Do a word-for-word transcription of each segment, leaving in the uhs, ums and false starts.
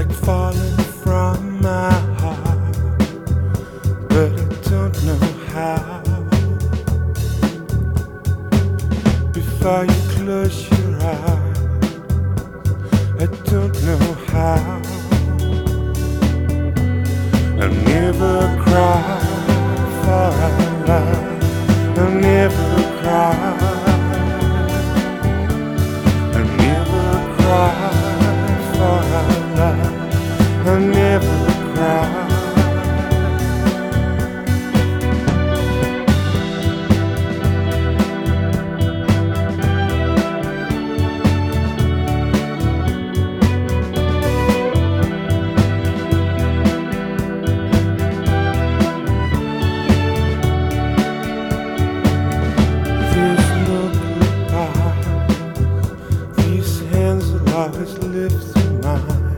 like falling from my heart, but I don't know how. Before you close your eyes, I don't know how. I'll never cry for our love. I'll never cry. I'll never cry for our love. I'll never cry. Always live through mine.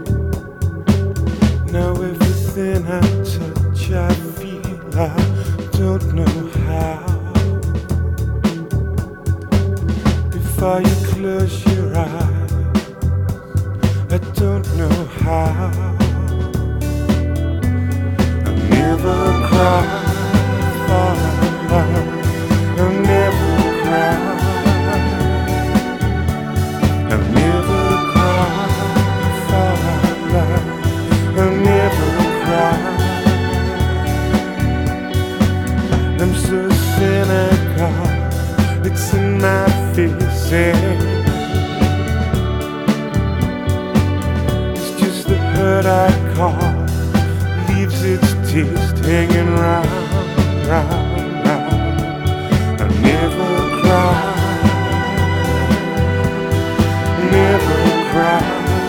Now everything I touch, I feel I don't know how. Before you close your eyes, I don't know how. I'll never cry for love. I'll never cry. I'll never cry for love. I'll never cry. I'm so cynical, it's in my face. It's just the hurt I cause, leaves its taste hanging round, round, round. I'll never cry. Never cry.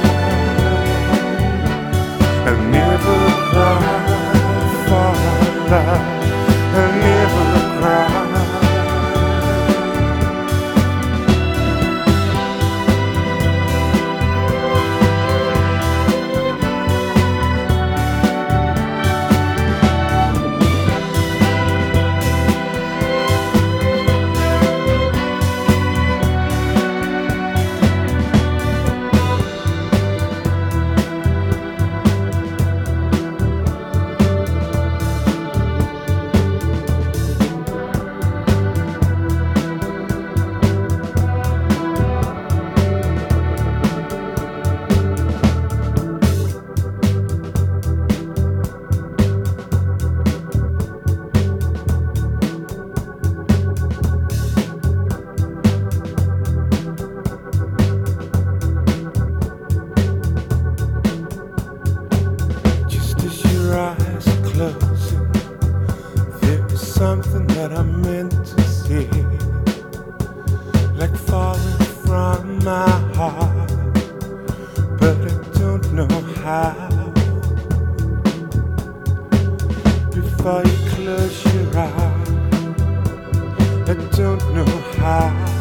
I'll never cry for love. I'll never cry. Eyes are closing. There is something that I meant to say, like falling from my heart, but I don't know how. Before you close your eyes, I don't know how.